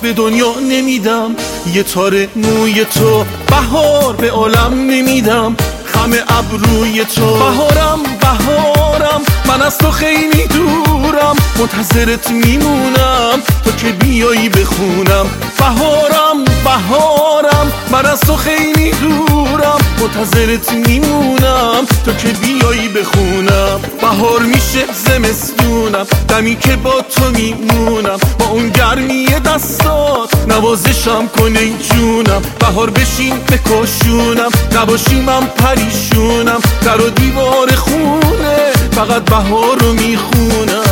به دنیا نمیدم، یه تار موی تو. بهار به عالم نمیدم، خم ابروی تو. بهارم بهارم، من از تو خیلی دورم، منتظرت میمونم تا که بیایی بخونم. بهارم بهارم، من از تو خیلی دورم، منتظرت میمونم تا که بیایی بخونم. بهار میشه زمستونم، دمی که با تو میمونم، با اون گرمی دستات نوازشم کن ای جونم. بهار بشین بکشونم، نباشی من پریشونم، در و دیوار خونه فقط بهار رو میخونم.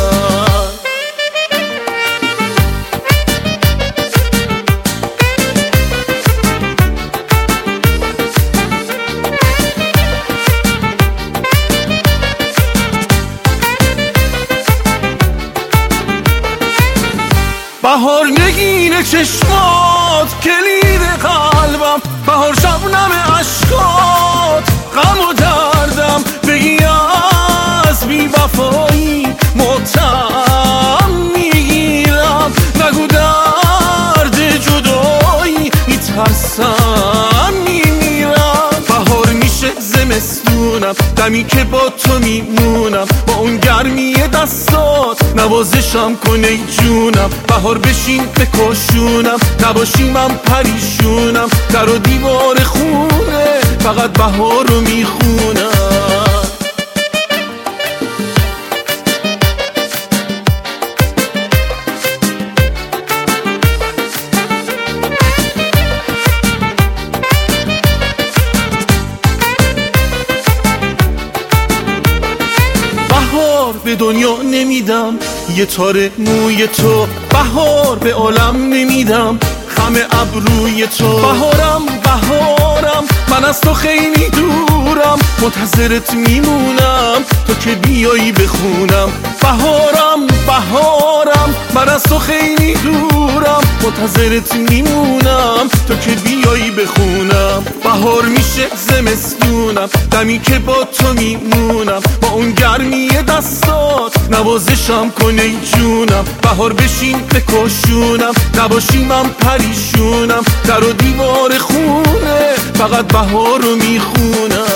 بهار نگین چشمات، کلید قلبم. بهار شبنم عشقات، غم و دردم. بگی از بی وفایی ماتم میگیرم، نگو درد جدایی میترسم میمیرم. بهار میشه زمستونم، دمی که با تو میمونم، با اون گرمی دستات نوازشم کن ای جونم. بهار بشین بکشونم، نباشی من پریشونم، در و دیوار خونه فقط بهار رو میخونم. بهار به دنیا نمیدم، یه تار موی تو. بهار به عالم نمیدم، خم ابروی تو. بهارم بهارم، من از تو خیلی دورم، منتظرت میمونم تا که بیایی بخونم. بهارم بهارم، من از تو خیلی دورم، منتظرت میمونم تا که بیایی بخونم. بهار میشه زمستونم، دمی که با تو میمونم، با اون گرمی دستات نوازشم کن ای جونم. بهار بشین بکشونم، نباشی من پریشونم، در و دیوار خونه فقط بهار رو میخونم.